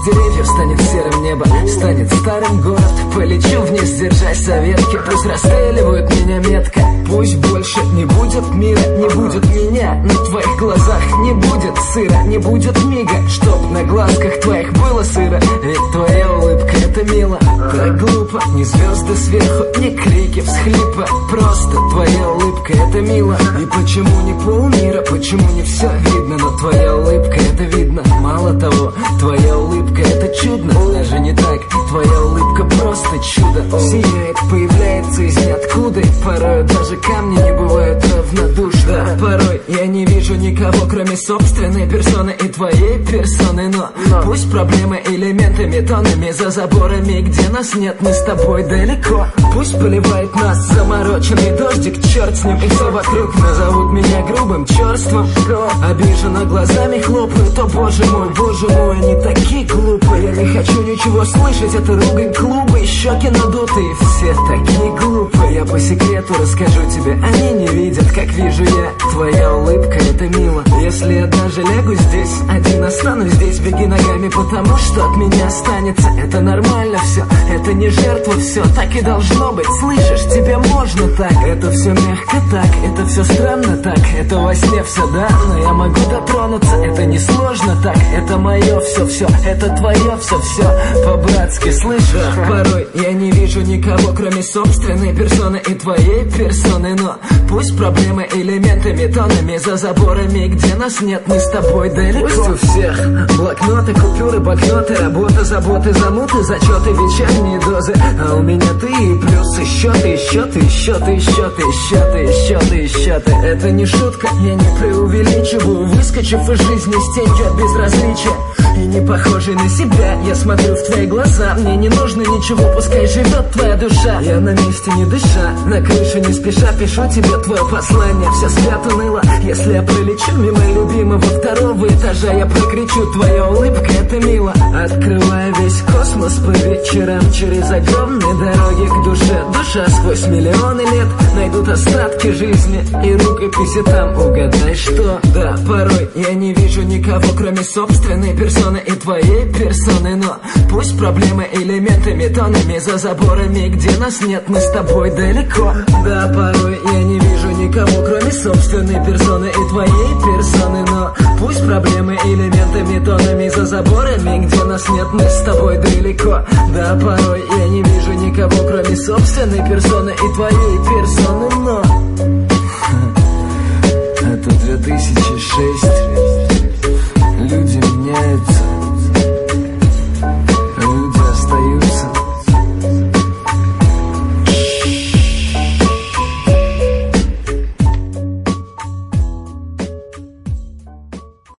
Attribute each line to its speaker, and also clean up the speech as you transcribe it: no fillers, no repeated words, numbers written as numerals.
Speaker 1: деревьев станет серым небо, станет старым город. Полечу вниз, держась за ветки, пусть расстреливают меня метко. Пусть больше не будет мира, не будет меня. На твоих глазах не будет сыра, не будет мига, чтоб на глазках твоих было сыро. Ведь твоя улыбка это мило, так глупо. Ни звезды сверху, ни крики всхлипа, просто твоя улыбка это мило. И почему не полмира, почему не все видно, но твоя улыбка это видно. Мало того, твоя улыбка это чудно, даже не так, твоя улыбка просто чудо. Сияет, появляется из ниоткуда, порой даже камни не бывают равнодушны. Порой я не вижу никого, кроме собственной персоны и твоей персоны. Но пусть проблемы элементами, тонами за заборами, где нас нет, мы с тобой далеко. Пусть поливает нас замороченный дождик, черт с ним, и все вокруг назовут меня грубым, черством. Обиженно глазами хлопают, о боже мой, они такие глупые. Я не хочу ничего слышать, это ругань клуба, и щеки надутые, все такие глупые. Я по секрету расскажу тебе, они не видят, как вижу я. Твоя улыбка это мило. Если я даже лягу здесь, один останусь здесь, беги ногами, потому что от меня останется. Это нормально все, это не жертва, все так и должно быть. Слышишь, тебе можно так, это все мягко так, это все странно так, это во сне все, да, но я могу дотронуться, это не сложно так, это мое все, это твое все, по-братски, слышишь? Порой я не вижу никого, кроме собственной персоны и твоей персоны, но пусть проблемы элементами, тонами за заборами, где нас нет, мы с тобой далеко. Пусть у всех блокноты, купюры, банкноты, работа, заботы, замуты, зачеты, вечерние дозы, а у меня ты и плюсы, счеты. Это не шутка, я не преувеличиваю, выскочив из жизни с тенью от безразличия. И не похожий на себя, я смотрю в твои глаза, мне не нужно ничего, пускай живет твоя душа. Я на месте не дыша, на крыше не спеша пишу тебе твое послание. Все спят уныло, если я пролечу мимо любимого второго этажа, я прокричу, твоя улыбка это мило. Открывая весь космос по вечерам, через огромные дороги к душе. Душа сквозь миллионы лет найдут остатки жизни и рукописи там, угадай что. Да, порой я не вижу никого, кроме собственной персоны и твоей персоны, но пусть проблемы элементами, тонами за заборами, где нас нет, мы с тобой далеко. Да, порой я не вижу никого, кроме собственной персоны и твоей персоны, но пусть проблемы элементами, тонами за заборами, где нас нет, мы с тобой далеко. Да, порой я не вижу никого, кроме собственной персоны и твоей персоны, но это 2006.